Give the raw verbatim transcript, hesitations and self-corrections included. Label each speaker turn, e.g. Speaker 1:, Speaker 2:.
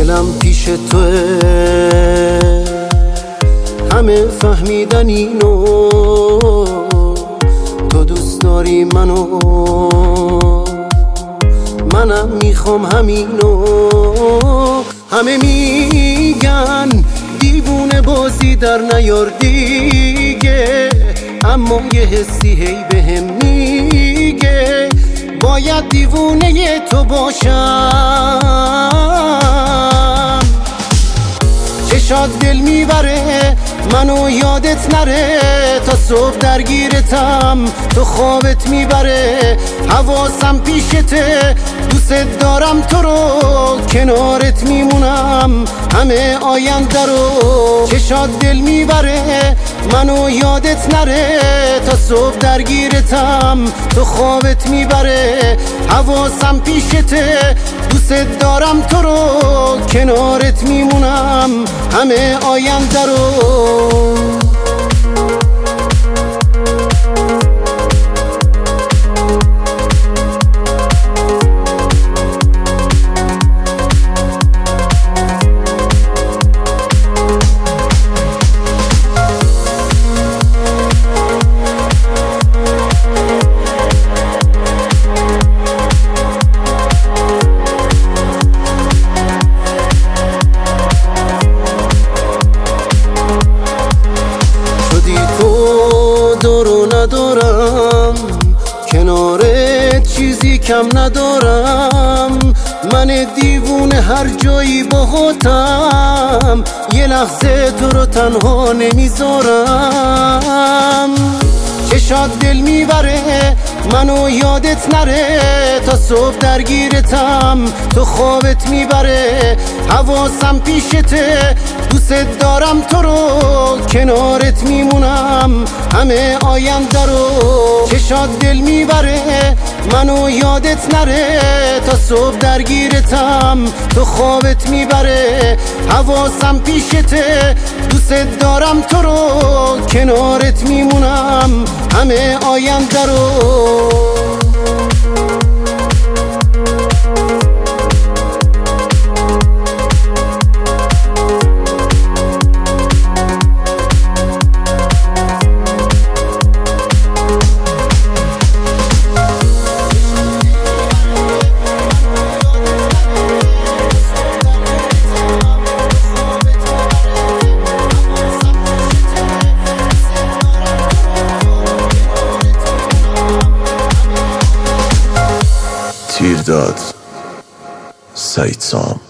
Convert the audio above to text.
Speaker 1: دلم پیش توه، همه فهمیدن اینو، تو دوست داری منو، منم میخوام همینو. همه میگن دیوونه بازی در نیار دیگه، اما یه حسی هی بهم میگه باید دیوونه تو باشم. چشات دل میبره منو یادت نره، تا صبح درگیرتم تو خوابت میبره، حواسم پیشته دوست دارم تو رو، کنارت میمونم همه آینده رو. چشات دل میبره منو یادت نره، تا صبح درگیرتم تو خوابت میبره، حواسم پیشته دوست دارم تو رو، کنارت میمونم همه آینده رو. ندارم کنارت چیزی کم ندارم، من دیوونه هر جایی باهاتم، یه لحظه تو رو تنها نمیذارم. چشات دل میبره منو یادت نره، تا صبح درگیرتم تو خوابت میبره، حواسم پیشته دوست دارم تو رو، کنارت میمونم همه آینده رو. چشات دل میبره منو یادت نره، تا صبح درگیرتم تو خوابت میبره، حواسم پیشته دوست دارم تو رو، کنارت میمونم همه آینده رو.
Speaker 2: تیرداد سعید سام.